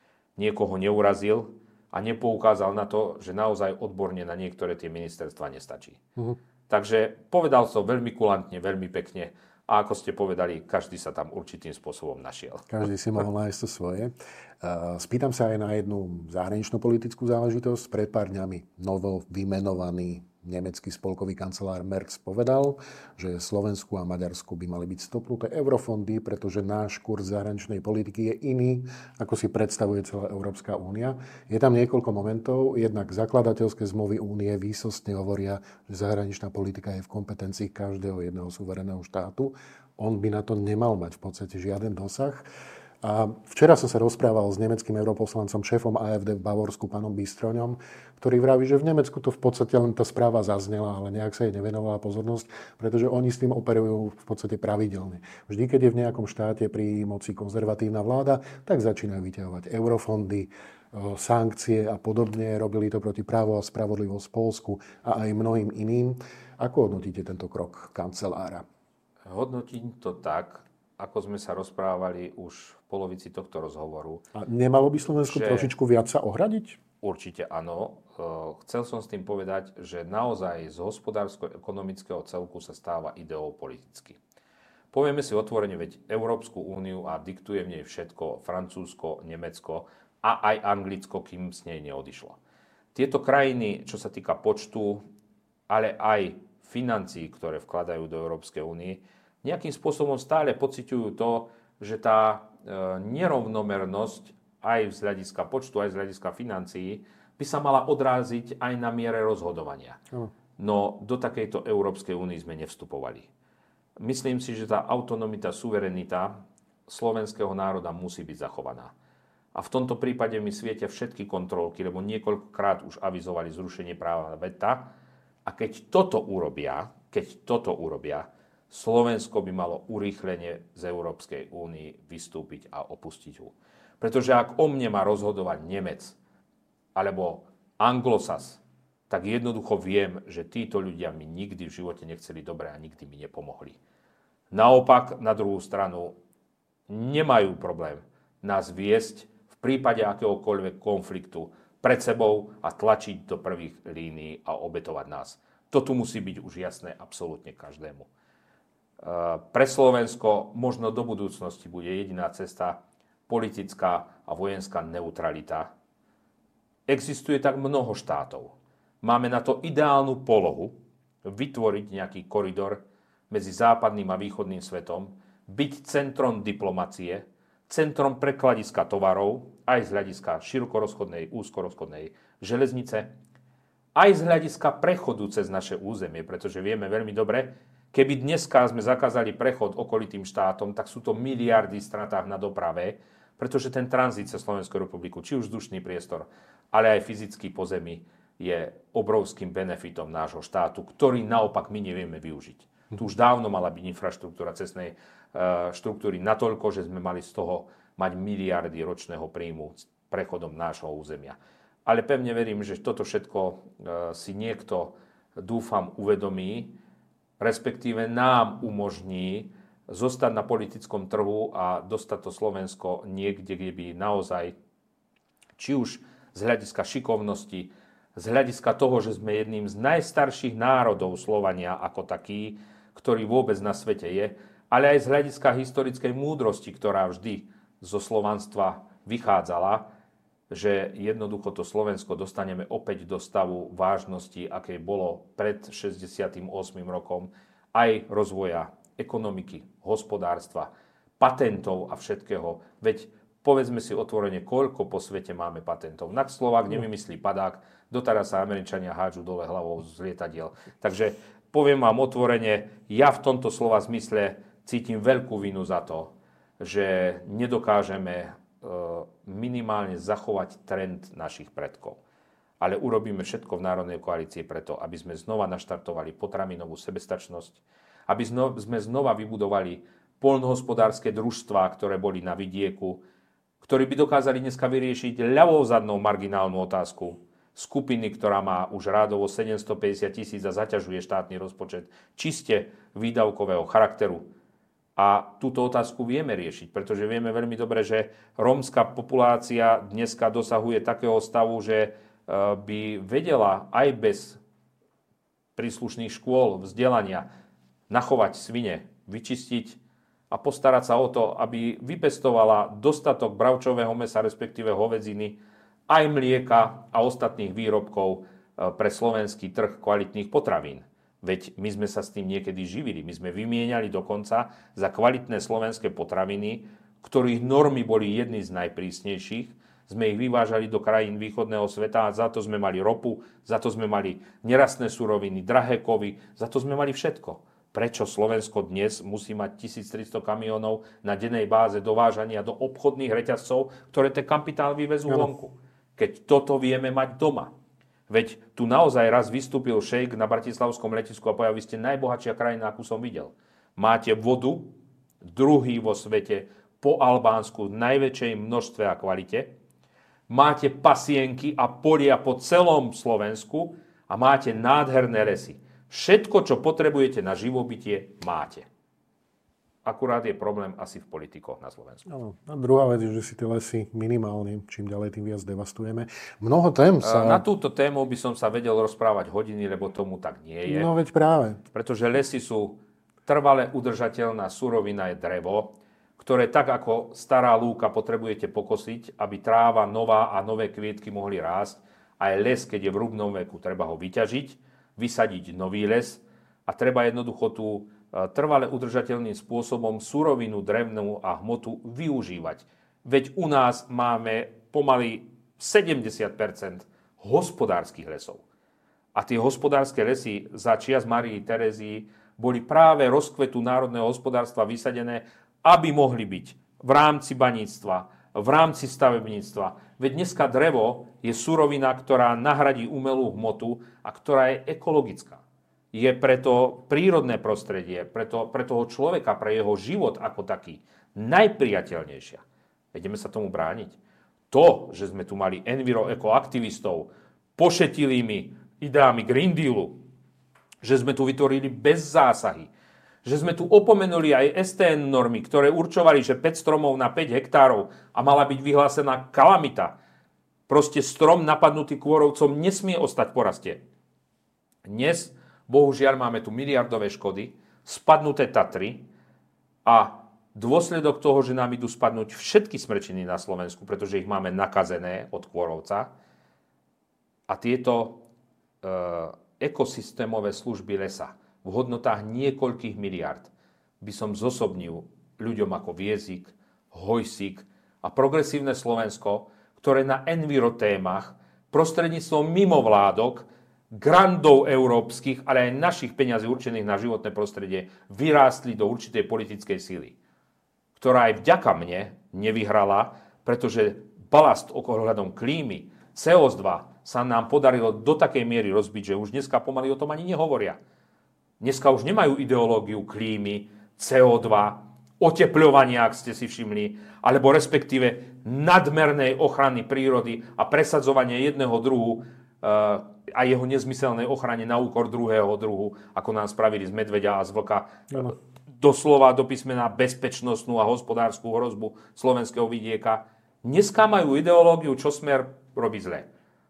neurazil a nepoukázal na to, že naozaj odborne na niektoré tie ministerstva nestačí. Takže povedal som veľmi kulantne, veľmi pekne a ako ste povedali, každý sa tam určitým spôsobom našiel. Každý si mohol nájsť to svoje. Spýtam sa aj na jednu zahraničnú politickú záležitosť. Pred pár dňami novo vymenovaný nemecký spolkový kancelár Merz povedal, že Slovensku a Maďarsku by mali byť stopnuté eurofondy, pretože náš kurz zahraničnej politiky je iný, ako si predstavuje celá Európska únia. Je tam niekoľko momentov. Jednak zakladateľské zmluvy únie výsostne hovoria, že zahraničná politika je v kompetencii každého jedného suverénneho štátu. On by na to nemal mať v podstate žiaden dosah. A včera som sa rozprával s nemeckým europoslancom, šéfom AfD v Bavorsku, pánom Bystroňom, ktorý vraví, že v Nemecku to v podstate len tá správa zaznela, ale nejak sa jej nevenovala pozornosť, pretože oni s tým operujú v podstate pravidelne. Vždy, keď je v nejakom štáte pri moci konzervatívna vláda, tak začínajú vyťahovať eurofondy, sankcie a podobne. Robili to proti Právo a spravodlivosť v Poľsku a aj mnohým iným. Ako hodnotíte tento krok kancelára? Hodnotím to tak, ako sme sa rozprávali už v polovici tohto rozhovoru. A nemalo by Slovensko trošičku viac sa ohradiť? Určite áno. Chcel som s tým povedať, že naozaj z hospodársko-ekonomického celku sa stáva ideou politicky. Povieme si otvorene, veď Európsku úniu a diktuje v nej všetko, Francúzsko, Nemecko a aj Anglicko, kým s nej neodišlo. Tieto krajiny, čo sa týka počtu, ale aj financií, ktoré vkladajú do Európskej únie, nejakým spôsobom stále pociťujú to, že tá nerovnomernosť aj z hľadiska počtu, aj z hľadiska financií by sa mala odráziť aj na miere rozhodovania. No do takejto Európskej únie sme nevstupovali. Myslím si, že tá autonomita, suverenita slovenského národa musí byť zachovaná. A v tomto prípade mi svietia všetky kontrolky, lebo niekoľkokrát už avizovali zrušenie práva veta. A keď toto urobia, Slovensko by malo urýchlene z Európskej únie vystúpiť a opustiť ho. Pretože ak o mne má rozhodovať Nemec alebo Anglosas, tak jednoducho viem, že títo ľudia mi nikdy v živote nechceli dobre a nikdy mi nepomohli. Naopak, na druhú stranu, nemajú problém nás viesť v prípade akéhokoľvek konfliktu pred sebou a tlačiť do prvých línií a obetovať nás. To tu musí byť už jasné absolútne každému. Pre Slovensko možno do budúcnosti bude jediná cesta politická a vojenská neutralita. Existuje tak mnoho štátov. Máme na to ideálnu polohu vytvoriť nejaký koridor medzi západným a východným svetom, byť centrom diplomacie, centrom prekladiska tovarov, aj z hľadiska širokorozchodnej, úzkorozchodnej železnice, aj z hľadiska prechodu cez naše územie, pretože vieme veľmi dobre, keby dneska sme zakázali prechod okolitým štátom, tak sú to miliardy v stratách na doprave, pretože ten tranzit cez Slovenskú republiku, či už vzdušný priestor, ale aj fyzický pozemí, je obrovským benefitom nášho štátu, ktorý naopak my nevieme využiť. Tu už dávno mala byť infraštruktúra cestnej štruktúry natoľko, že sme mali z toho mať miliardy ročného príjmu s prechodom nášho územia. Ale pevne verím, že toto všetko si niekto, dúfam, uvedomí, respektíve nám umožní zostať na politickom trhu a dostať to Slovensko niekde, kde by naozaj, či už z hľadiska šikovnosti, z hľadiska toho, že sme jedným z najstarších národov Slovania ako taký, ktorý vôbec na svete je, ale aj z hľadiska historickej múdrosti, ktorá vždy zo slovanstva vychádzala, že jednoducho to Slovensko dostaneme opäť do stavu vážnosti, aké bolo pred 68. rokom, aj rozvoja ekonomiky, hospodárstva, patentov a všetkého. Veď povedzme si otvorene, koľko po svete máme patentov. Na Slovák nevymyslí padák, doteraz sa Američania hádžu dole hlavou z lietadiel. Takže poviem vám otvorene, ja v tomto slova zmysle cítim veľkú vinu za to, že nedokážeme minimálne zachovať trend našich predkov. Ale urobíme všetko v Národnej koalícii preto, aby sme znova naštartovali potravinovú sebestačnosť, aby sme znova vybudovali poľnohospodárske družstvá, ktoré boli na vidieku, ktorí by dokázali dneska vyriešiť ľavou zadnou marginálnu otázku skupiny, ktorá má už rádovo 750 000 a zaťažuje štátny rozpočet čiste výdavkového charakteru. A túto otázku vieme riešiť, pretože vieme veľmi dobre, že rómska populácia dneska dosahuje takého stavu, že by vedela aj bez príslušných škôl, vzdelania nachovať svine, vyčistiť a postarať sa o to, aby vypestovala dostatok bravčového mäsa, respektíve hovedziny, aj mlieka a ostatných výrobkov pre slovenský trh kvalitných potravín. Veď my sme sa s tým niekedy živili. My sme vymieniali dokonca za kvalitné slovenské potraviny, ktorých normy boli jedny z najprísnejších. Sme ich vyvážali do krajín východného sveta a za to sme mali ropu, za to sme mali nerastné suroviny, drahé kovy, za to sme mali všetko. Prečo Slovensko dnes musí mať 1300 kamionov na dennej báze dovážania do obchodných reťazcov, ktoré ten kapitál vyvezú vonku? Keď toto vieme mať doma. Veď tu naozaj raz vystúpil šejk na bratislavskom letisku a povedal, vy ste najbohatšia krajina, akú som videl. Máte vodu, druhý vo svete, po Albánsku, v najväčšej množstve a kvalite. Máte pasienky a polia po celom Slovensku a máte nádherné lesy. Všetko, čo potrebujete na živobytie, máte. Akurát je problém asi v politikoch na Slovensku. Áno. A druhá vec je, že si tie lesy minimálne, čím ďalej, tým viac devastujeme. Mnoho tém sa... Na túto tému by som sa vedel rozprávať hodiny, lebo tomu tak nie je. No veď práve. Pretože lesy sú trvale udržateľná surovina, je drevo, ktoré tak ako stará lúka potrebujete pokosiť, aby tráva nová a nové kvietky mohli rásť. Aj les, keď je v rubnom veku, treba ho vyťažiť, vysadiť nový les a treba jednoducho tú trvale udržateľným spôsobom surovinu, drevnú a hmotu využívať. Veď u nás máme pomaly 70% hospodárskych lesov. A tie hospodárske lesy za čias Márii Terézie boli práve rozkvetu národného hospodárstva vysadené, aby mohli byť v rámci baníctva, v rámci stavebníctva. Veď dneska drevo je surovina, ktorá nahradí umelú hmotu a ktorá je ekologická. Je preto prírodné prostredie, pre toho človeka, pre jeho život ako taký najpriateľnejšia. Ideme sa tomu brániť. To, že sme tu mali enviro-ekoaktivistov pošetilými ideami Green Dealu, že sme tu vytvorili bez zásahy, že sme tu opomenuli aj STN normy, ktoré určovali, že 5 stromov na 5 hektárov a mala byť vyhlásená kalamita. Proste strom napadnutý kôrovcom nesmie ostať v poraste. Dnes, bohužiaľ, máme tu miliardové škody, spadnuté Tatry a dôsledok toho, že nám idú spadnúť všetky smrčiny na Slovensku, pretože ich máme nakazené od kôrovca a tieto ekosystémové služby lesa v hodnotách niekoľkých miliárd by som zosobnil ľuďom ako Viezik, Hojsík a Progresívne Slovensko, ktoré na enviro témach prostredníctvom mimovládok, grandov európskych, ale aj našich peňazí určených na životné prostredie vyrástli do určitej politickej síly, ktorá aj vďaka mne nevyhrala, pretože balast ohľadom klímy, CO2 sa nám podarilo do takej miery rozbiť, že už dneska pomaly o tom ani nehovoria. Dneska už nemajú ideológiu klímy, CO2, otepľovania, ak ste si všimli, alebo respektíve nadmernej ochrany prírody a presadzovanie jedného druhu a jeho nezmyselnej ochrane na úkor druhého druhu, ako nám spravili z medveďa a z vlka. Doslova do písmena bezpečnostnú a hospodárskú hrozbu slovenského vidieka. Dneska majú ideológiu, čo Smer robí zle.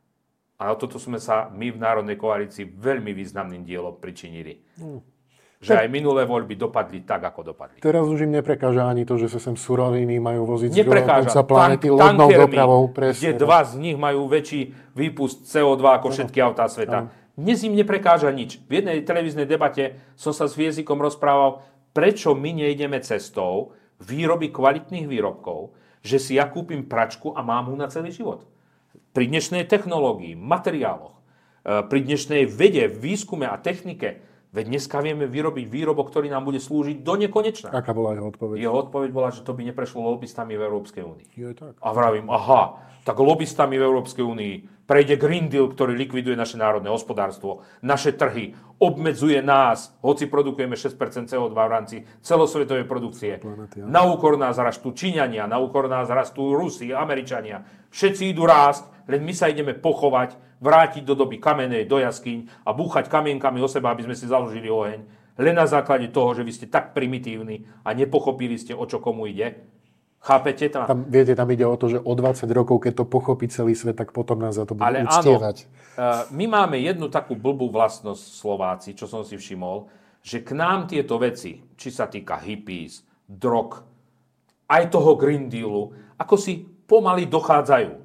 A o toto sme sa my v Národnej koalícii veľmi významným dielom pričinili. Že aj minulé voľby dopadli tak, ako dopadli. Teraz už im neprekáža ani to, že sa sem suroviny majú voziť z konca planety lodnou dopravou. Kde dva z nich majú väčší výpust CO2 ako všetky autá sveta. Dnes im neprekáža nič. V jednej televíznej debate som sa s Viezikom rozprával, prečo my nejdeme cestou výroby kvalitných výrobkov, že si ja kúpim pračku a mám ho na celý život. Pri dnešnej technológii, materiáloch, pri dnešnej vede, výskume a technike, veď dneska vieme vyrobiť výrobok, ktorý nám bude slúžiť do nekonečna. Aká bola jeho odpoveď? Jeho odpoveď bola, že to by neprešlo lobbystami v Európskej únii. Tak. A vravím, tak lobbystami v Európskej únii prejde Green Deal, ktorý likviduje naše národné hospodárstvo, naše trhy, obmedzuje nás, hoci produkujeme 6% CO2 v rámci celosvetovej produkcie. Na úkor nás rastú Číňania, na úkor nás rastú Rusi, Američania. Všetci idú rásť, len my sa ideme pochovať, vrátiť do doby kamenej, do jaskyň a búchať kamienkami o seba, aby sme si založili oheň. Len na základe toho, že vy ste tak primitívni a nepochopili ste, o čo komu ide. Chápete? Viete, tam ide o to, že o 20 rokov, keď to pochopí celý svet, tak potom nás za to budú uctievať. My máme jednu takú blbú vlastnosť Slováci, čo som si všimol, že k nám tieto veci, či sa týka hippies, drog, aj toho Green Dealu, ako si pomaly dochádzajú.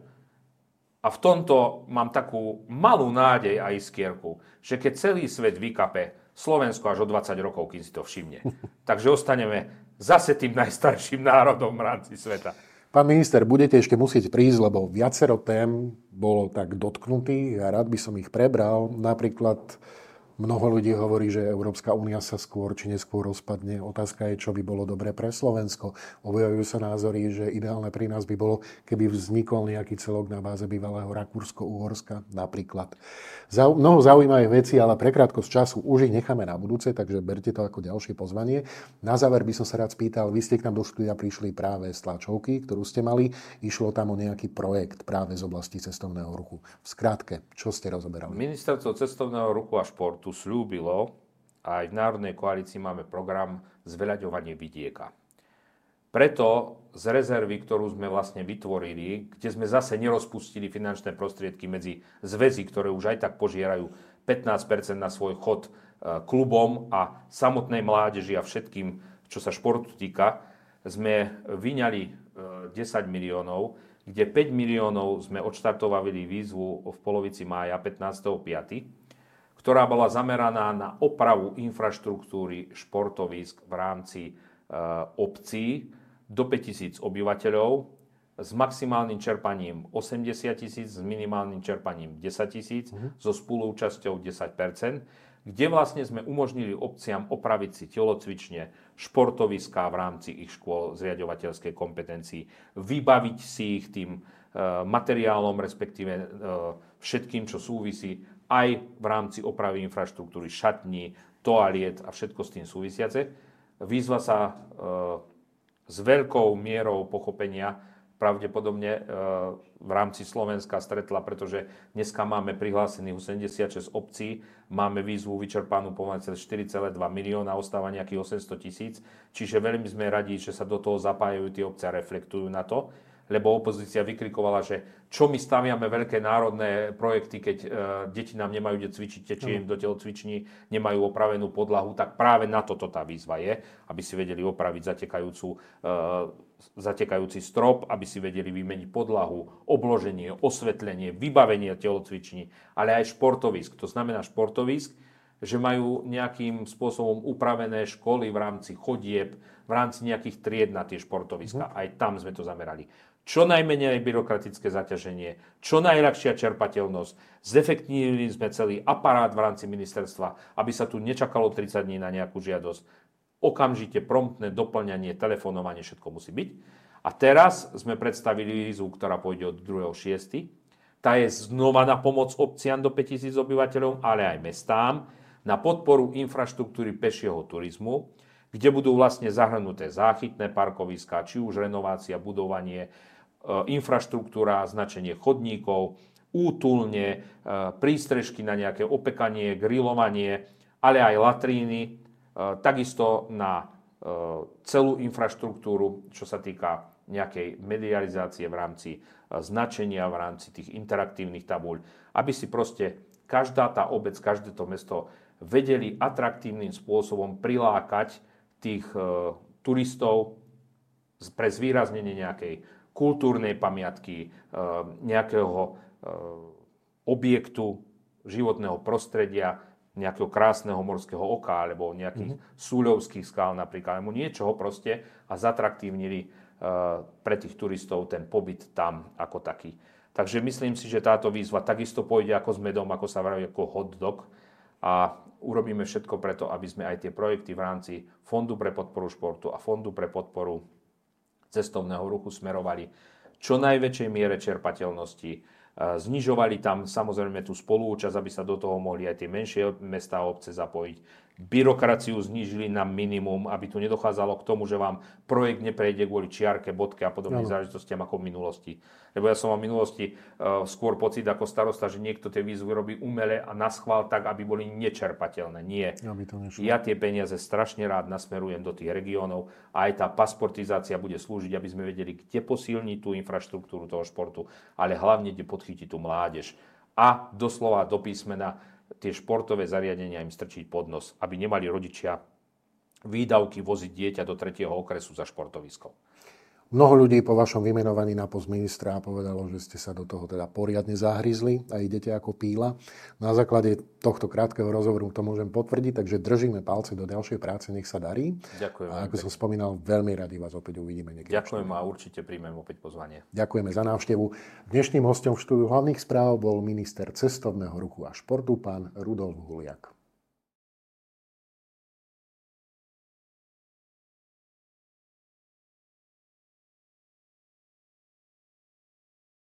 A v tomto mám takú malú nádej a iskierku, že keď celý svet vykape, Slovensko až o 20 rokov, kým si to všimne. Takže ostaneme zase tým najstarším národom v rámci sveta. Pán minister, budete ešte musieť prísť, lebo viacero tém bolo tak dotknutých a rád by som ich prebral. Napríklad Mnoho ľudí hovorí, že Európska únia sa skôr či neskôr rozpadne. Otázka je, čo by bolo dobré pre Slovensko. Objavujú sa názory, že ideálne pri nás by bolo, keby vznikol nejaký celok na báze bývalého Rakúsko-Uhorska napríklad. Mnoho zaujímavých vecí, ale pre krátkosť času už ich necháme na budúce, takže berte to ako ďalšie pozvanie. Na záver by som sa rád spýtal, vy ste k nám do štúdia prišli práve z tlačovky, ktorú ste mali. Išlo tam o nejaký projekt práve z oblasti cestovného ruchu. V skratke, čo ste rozoberali? Ministerstvo cestovného ruchu a športu sľúbilo, aj v Národnej koalícii máme program zveľaďovanie vidieka. Preto z rezervy, ktorú sme vlastne vytvorili, kde sme zase nerozpustili finančné prostriedky medzi zväzy, ktoré už aj tak požierajú 15% na svoj chod klubom a samotnej mládeži a všetkým, čo sa športu týka, sme vyňali 10 miliónov, kde 5 miliónov sme odštartovali výzvu v polovici mája 15.5., ktorá bola zameraná na opravu infraštruktúry športovísk v rámci obcí do 5000 obyvateľov s maximálnym čerpaním 80 000, s minimálnym čerpaním 10 000, so spoluúčasťou 10%, kde vlastne sme umožnili obciam opraviť si telocvične, športoviská v rámci ich škôl zriaďovateľskej kompetencií, vybaviť si ich tým materiálom, respektíve všetkým, čo súvisí aj v rámci opravy infraštruktúry, šatní, toaliet a všetko s tým súvisiace. Výzva sa s veľkou mierou pochopenia pravdepodobne v rámci Slovenska stretla, pretože dneska máme prihlásených 86 obcí, máme výzvu vyčerpanú pomaly 4,2 milióna, ostáva nejakých 800 000, čiže veľmi sme radi, že sa do toho zapájajú tie obce a reflektujú na to, lebo opozícia vykrikovala, že čo my staviame veľké národné projekty, keď deti nám nemajú kde cvičiť, tečie im do telocviční, nemajú opravenú podlahu, tak práve na toto tá výzva je, aby si vedeli opraviť zatekajúci strop, aby si vedeli vymeniť podlahu, obloženie, osvetlenie, vybavenie telocviční, ale aj športovisk. To znamená športovisk, že majú nejakým spôsobom upravené školy v rámci chodieb, v rámci nejakých tried na tie športoviska. Aj tam sme to zamerali. Čo najmenej byrokratické zaťaženie, čo najľahšia čerpateľnosť. Zefektívnili sme celý aparát v rámci ministerstva, aby sa tu nečakalo 30 dní na nejakú žiadosť. Okamžite promptné doplňanie, telefonovanie, všetko musí byť. A teraz sme predstavili výzvu, ktorá pôjde od 2.6. Tá je znova na pomoc obciam do 5000 obyvateľov, ale aj mestám, na podporu infraštruktúry pešieho turizmu, kde budú vlastne zahrnuté záchytné parkoviská, či už renovácia, budovanie, infraštruktúra, značenie chodníkov, útulne, prístrežky na nejaké opekanie, grilovanie, ale aj latríny, takisto na celú infraštruktúru, čo sa týka nejakej medializácie v rámci značenia, v rámci tých interaktívnych tabuľ, aby si proste každá tá obec, každé to mesto vedeli atraktívnym spôsobom prilákať tých turistov pre zvýraznenie nejakej kultúrnej pamiatky, nejakého objektu životného prostredia, nejakého krásneho morského oka, alebo nejakých súľovských skál napríklad, alebo niečoho proste a zatraktívnili pre tých turistov ten pobyt tam ako taký. Takže myslím si, že táto výzva takisto pôjde ako s medom, ako sa vraví, ako hot dog a urobíme všetko preto, aby sme aj tie projekty v rámci Fondu pre podporu športu a Fondu pre podporu cestovného ruchu smerovali čo najväčšej miere čerpateľnosti. Znižovali tam samozrejme tú spoluúčasť, aby sa do toho mohli aj tie menšie mestá a obce zapojiť. Byrokraciu znížili na minimum, aby tu nedochádzalo k tomu, že vám projekt neprejde kvôli čiarke, bodke a podobným záležitostiam ako v minulosti. Lebo ja som mal v minulosti skôr pocit ako starosta, že niekto tie výzvy robí umele a naschvál tak, aby boli nečerpateľné. Nie. Ja tie peniaze strašne rád nasmerujem do tých regiónov a aj tá pasportizácia bude slúžiť, aby sme vedeli, kde posilniť tú infraštruktúru toho športu, ale hlavne, kde podchytiť tú mládež. A doslova do písmena tie športové zariadenia im strčiť pod nos, aby nemali rodičia výdavky voziť dieťa do 3. okresu za športoviskom. Mnoho ľudí po vašom vymenovaní na post ministra povedalo, že ste sa do toho teda poriadne zahryzli a idete ako píla. Na základe tohto krátkeho rozhovoru to môžem potvrdiť, takže držíme palce do ďalšej práce, nech sa darí. Ďakujem. A ako som spomínal, veľmi radi vás opäť uvidíme niekedy. Ďakujem a určite príjmem opäť pozvanie. Ďakujeme za návštevu. Dnešným hosťom v štúdiu hlavných správ bol minister cestovného ruchu a športu, pán Rudolf Huliak.